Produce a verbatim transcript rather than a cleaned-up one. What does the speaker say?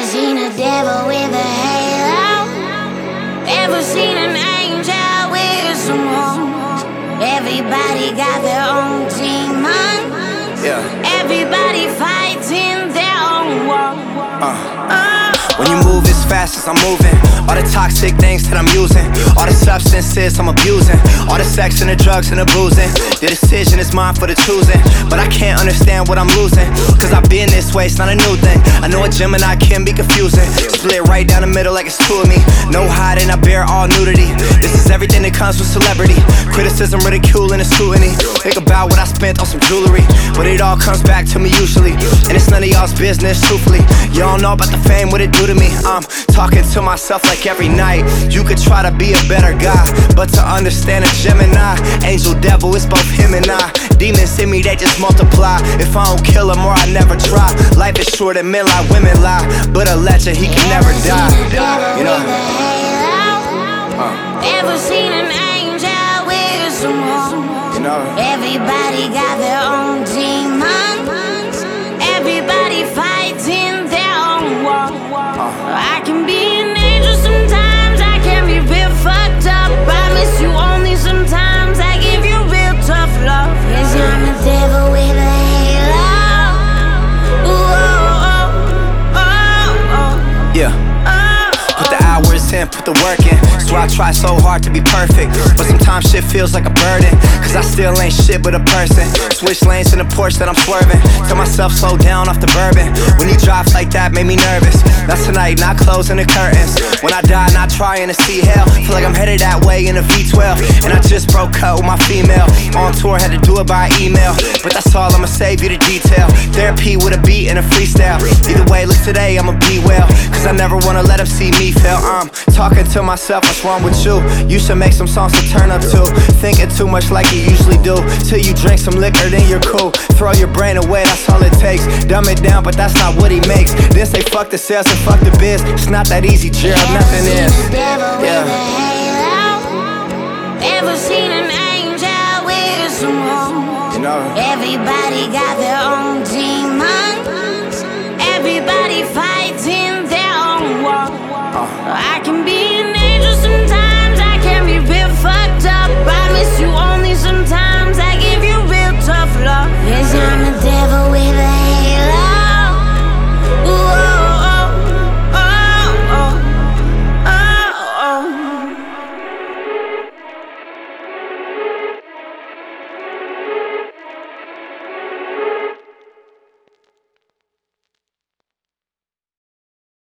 seen a devil with a halo? Ever seen an angel with some horns? Everybody got their own demon. Yeah. Everybody fighting their own war. Uh. Uh. When you move as fast as I'm moving, all the toxic things that I'm using, all the substances I'm abusing, all the sex and the drugs and the boozing. The decision is mine for the choosing, but I can't understand what I'm losing, cause I've been this way, it's not a new thing. I know a Gemini can be confusing, split right down the middle like it's two of me. No hiding, I bear all nudity. This is everything that comes with celebrity. Criticism, ridicule, and a scrutiny. Think about what I spent on some jewelry, but it all comes back to me usually, and it's none of y'all's business, truthfully. Y'all know about the fame, what it do to me. I'm talking to myself like every night. You could try to be a better guy, but to understand a Gemini, angel, devil, it's both him and I. Demons in me, they just multiply. If I don't kill them or I never try. Life is short and men lie, women lie, but a legend, he can never die. You know? Uh. Ever seen an angel with some horns? You know? Everybody got their own demons. Everybody fighting their own war. I can be an angel sometimes, I can be real fucked up. Promise you only sometimes, I give you real tough love. Yes, I'm a devil with a halo. Ooh, oh, oh, oh, oh. Yeah. Put the hours in, put the work in. So I try so hard to be perfect, but sometimes shit feels like a burden, cause I still ain't shit but a person. Switch lanes in the Porsche that I'm swerving. Tell myself slow down off the bourbon. When you drive like that made me nervous. Not tonight, not closing the curtains. When I die, not trying to see hell. Feel like I'm headed that way in a V twelve, and I just broke up with my female. On tour, had to do it by email, but that's all, I'ma save you the detail. Therapy with a beat and a freestyle. Either way, look today, I'ma be well, cause I never wanna let them see me fail. I'm talking to myself, what's wrong with you? You should make some songs to turn up to. Thinking too much like you usually do. Till you drink some liquor, then you're cool. Throw your brain away, that's all it takes. Dumb it down, but that's not what he makes. Then say fuck the sales and fuck the biz. It's not that easy, Gerald, nothing is. Yeah. Ever seen an angel with some horns? You know? Everybody got their